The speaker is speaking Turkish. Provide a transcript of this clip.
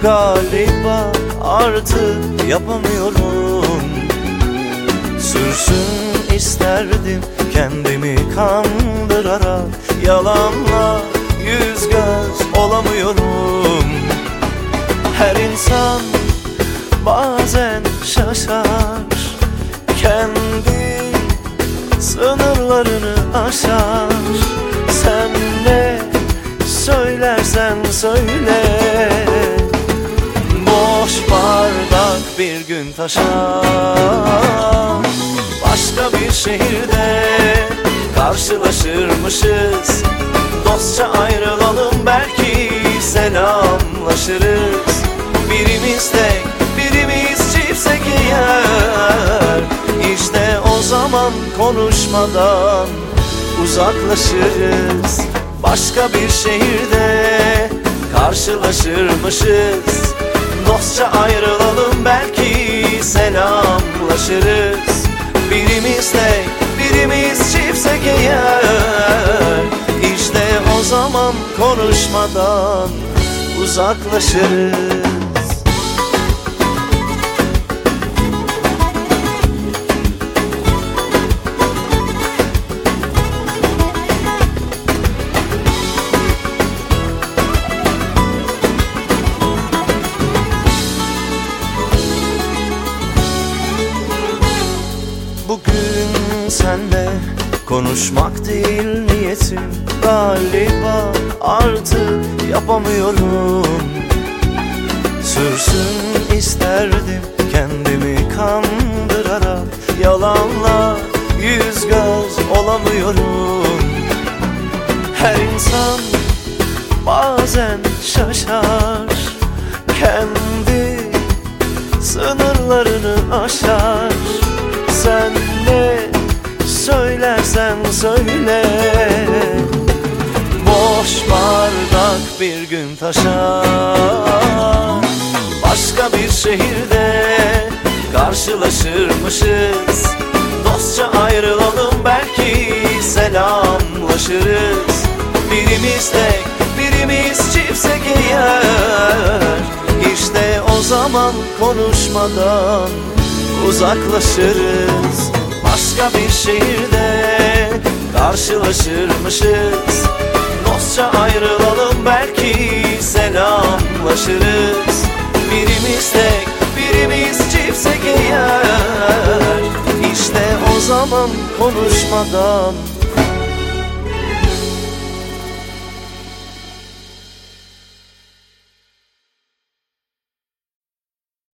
Galiba artık yapamıyorum. Sürsün isterdim kendimi kandırarak, yalanla yüz göz olamıyorum. Her insan bazen şaşar, kendi sınırlarını aşar. Sen ne söylersen söyle, boş bardak bir gün taşar. Başka bir şehirde karşılaşırmışız, dostça ayrılalım belki selamlaşırız. Birimiz tek, birimiz çiftsek eğer, İşte o zaman konuşmadan uzaklaşırız. Başka bir şehirde karşılaşırmışız, dostça ayrılalım belki selamlaşırız. Birimiz tek, birimiz çiftsek eğer, İşte o zaman konuşmadan uzaklaşırız. Bugün senle konuşmak değil niyetim, galiba artık yapamıyorum. Sürsün isterdim kendimi kandırarak, yalanla yüz göz olamıyorum. Her insan bazen şaşar, kendi sınırlarını aşar. Sen ne söylersen söyle, boş bardak bir gün taşar. Başka bir şehirde karşılaşırmışız, dostça ayrılalım belki selamlaşırız. Birimiz tek, birimiz çiftsek eğer, İşte o zaman konuşmadan uzaklaşırız. Başka bir şehirde karşılaşırmışız, dostça ayrılalım belki selamlaşırız. Birimiz tek, birimiz çiftsek eğer, İşte o zaman konuşmadan